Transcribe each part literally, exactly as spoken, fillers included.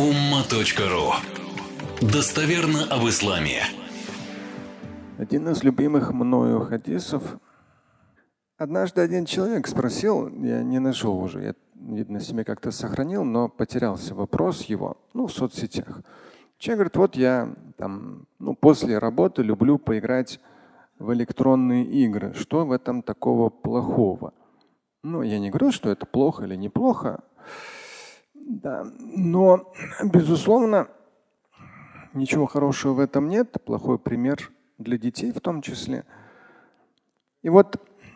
умма точка ру. Достоверно об исламе. Один из любимых мною хадисов. Однажды один человек спросил, я не нашел уже, я, видно, себе как-то сохранил, но потерялся вопрос его, ну, в соцсетях. Человек говорит, вот я там, ну, после работы люблю поиграть в электронные игры. Что в этом такого плохого? Ну, я не говорю, что это плохо или неплохо. Да, но, безусловно, ничего хорошего в этом нет. Плохой пример для детей в том числе. И вот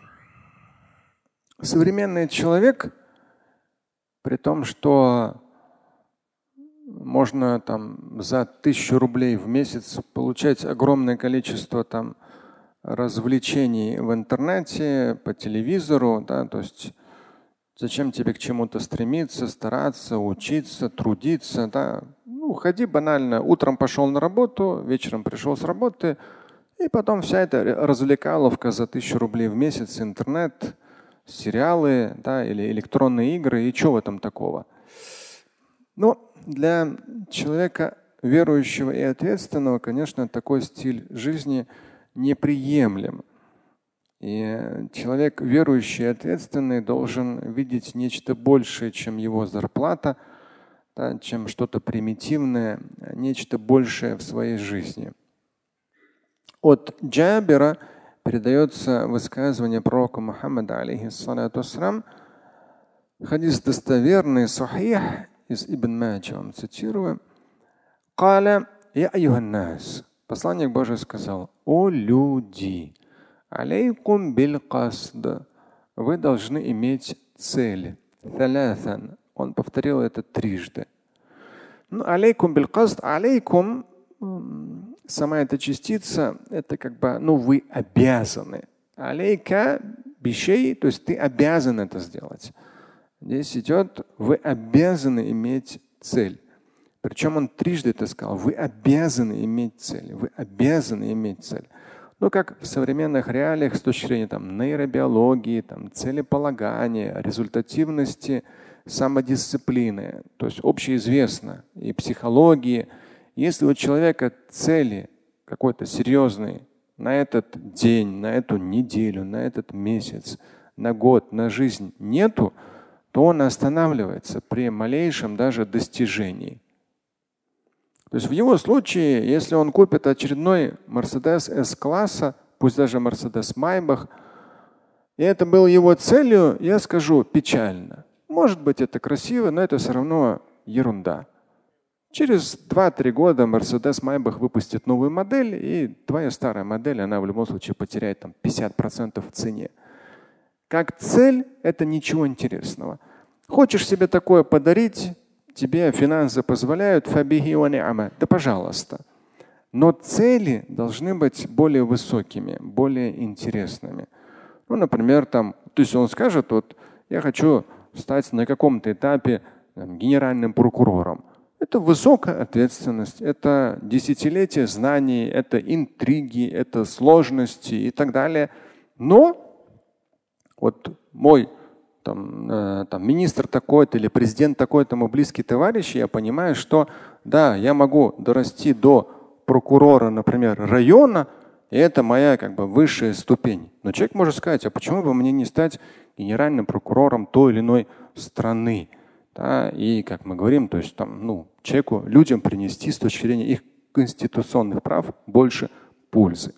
современный человек, при том, что можно там за тысячу рублей в месяц получать огромное количество там развлечений в интернете, по телевизору, да, то есть зачем тебе к чему-то стремиться, стараться, учиться, трудиться, да? Ну, ходи банально. Утром пошел на работу, вечером пришел с работы, и потом вся эта развлекаловка за тысячу рублей в месяц, интернет, сериалы, да, или электронные игры, и что в этом такого? Ну, для человека верующего и ответственного, конечно, такой стиль жизни неприемлем. И человек верующий и ответственный должен видеть нечто большее, чем его зарплата, да, чем что-то примитивное, нечто большее в своей жизни. От Джабира передается высказывание пророка Мухаммада, алейхиссалату вассалям, хадис достоверный, сахих, из Ибн Маджа, он цитирую. «Каля я айюхан нас». Посланник Божий сказал: «О люди! Алейкум биль касд. Вы должны иметь цель. Талятан». Он повторил это трижды. Ну, алейкум биль касд. Алейкум, сама эта частица, это как бы, ну, вы обязаны. Алейка бишей, то есть ты обязан это сделать. Здесь идет, вы обязаны иметь цель. Причем он трижды это сказал. Вы обязаны иметь цель. Вы обязаны иметь цель. Ну, как в современных реалиях с точки зрения там, нейробиологии, там, целеполагания, результативности, самодисциплины. То есть общеизвестно и психологии. Если у человека цели какой-то серьезной на этот день, на эту неделю, на этот месяц, на год, на жизнь нету, то он останавливается при малейшем даже достижении. То есть в его случае, если он купит очередной Mercedes S-класса, пусть даже Mercedes Maybach, и это было его целью, я скажу печально. Может быть, это красиво, но это все равно ерунда. Через два-три года Mercedes Maybach выпустит новую модель, и твоя старая модель, она в любом случае потеряет там, пятьдесят процентов в цене. Как цель это ничего интересного. Хочешь себе такое подарить, тебе финансы позволяют, фабихи ва ни'ма, да пожалуйста. Но цели должны быть более высокими, более интересными. Ну, например, там, то есть он скажет, вот я хочу стать на каком-то этапе там, генеральным прокурором. Это высокая ответственность, это десятилетия знаний, это интриги, это сложности и так далее. Но вот мой там, э, там, министр такой-то или президент такой-то, мой близкий товарищ, я понимаю, что да, я могу дорасти до прокурора, например, района, и это моя как бы высшая ступень. Но человек может сказать, а почему бы мне не стать генеральным прокурором той или иной страны? Да, и как мы говорим, то есть там, ну, человеку, людям принести с точки зрения их конституционных прав больше пользы.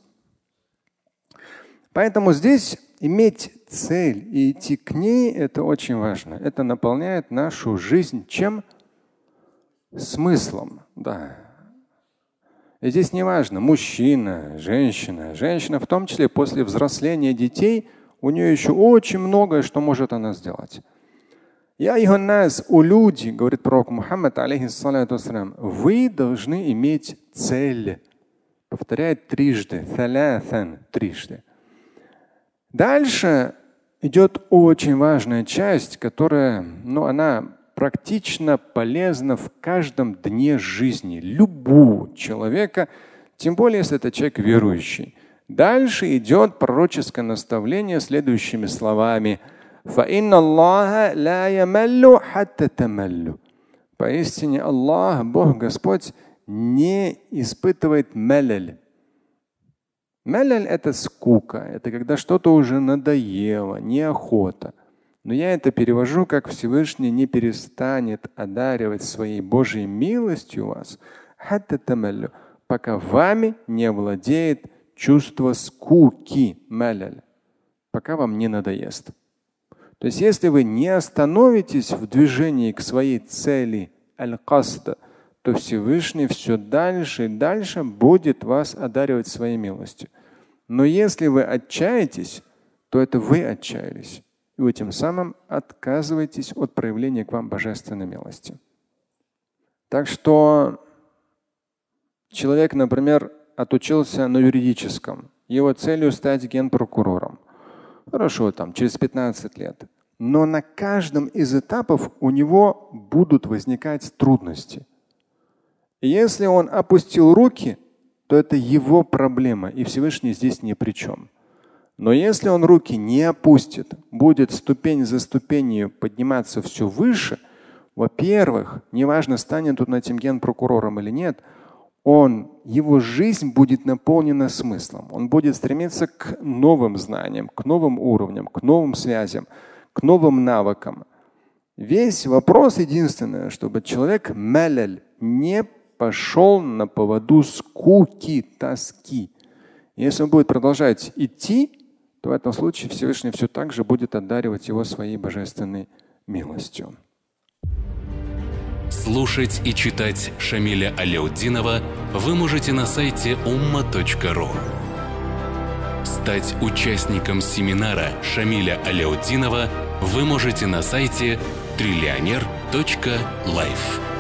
Поэтому здесь иметь цель и идти к ней – это очень важно. Это наполняет нашу жизнь чем? Смыслом. Да. И здесь не важно, мужчина, женщина. Женщина, в том числе после взросления детей, у нее еще очень многое, что может она сделать. Я айюхан нас, о люди, говорит пророк Мухаммад, алейхиссалату вассалям, вы должны иметь цель. Повторяет трижды. Талятан, трижды. Дальше идет очень важная часть, которая, ну, она практично полезна в каждом дне жизни любого человека, тем более, если это человек верующий. Дальше идет пророческое наставление следующими словами. Поистине Аллах, Бог, Господь, не испытывает мелель. Мелель – это скука, это когда что-то уже надоело, неохота. Но я это перевожу, как Всевышний не перестанет одаривать своей Божьей милостью вас, пока вами не овладеет чувство скуки, мелель, пока вам не надоест. То есть если вы не остановитесь в движении к своей цели, аль-касд, то Всевышний все дальше и дальше будет вас одаривать своей милостью. Но если вы отчаетесь, то это вы отчаялись. И вы тем самым отказываетесь от проявления к вам божественной милости. Так что человек, например, отучился на юридическом. Его целью стать генпрокурором. Хорошо, там, через пятнадцать лет. Но на каждом из этапов у него будут возникать трудности. И если он опустил руки, то это его проблема, и Всевышний здесь ни при чем. Но если он руки не опустит, будет ступень за ступенью подниматься все выше, во-первых, неважно, станет он этим генпрокурором или нет, он, его жизнь будет наполнена смыслом. Он будет стремиться к новым знаниям, к новым уровням, к новым связям, к новым навыкам. Весь вопрос единственное, чтобы человек мелель не пошел на поводу скуки, тоски. Если он будет продолжать идти, то в этом случае Всевышний все так же будет одаривать его своей божественной милостью. Слушать и читать Шамиля Аляутдинова вы можете на сайте умма точка ру. Стать участником семинара Шамиля Аляутдинова вы можете на сайте триллионер точка лайф.